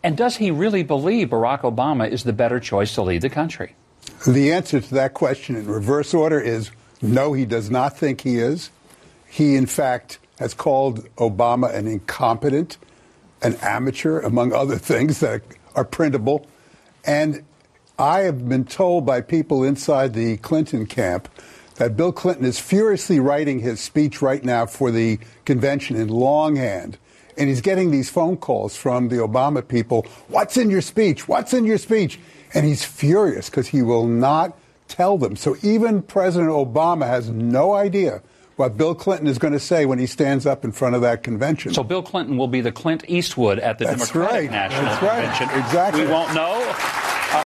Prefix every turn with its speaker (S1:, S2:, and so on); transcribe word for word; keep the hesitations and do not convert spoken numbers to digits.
S1: And does he really believe Barack Obama is the better choice to lead the country?
S2: The answer to that question in reverse order is no, he does not think he is. He, in fact, has called Obama an incompetent, an amateur, among other things that are printable. And I have been told by people inside the Clinton camp that Bill Clinton is furiously writing his speech right now for the convention in longhand. And he's getting these phone calls from the Obama people. What's in your speech? What's in your speech? And he's furious because he will not tell them. So even President Obama has no idea what Bill Clinton is going to say when he stands up in front of that convention.
S1: So Bill Clinton will be the Clint Eastwood at the
S2: That's
S1: Democratic
S2: right.
S1: National
S2: That's
S1: Convention.
S2: Right. Exactly.
S1: We won't know.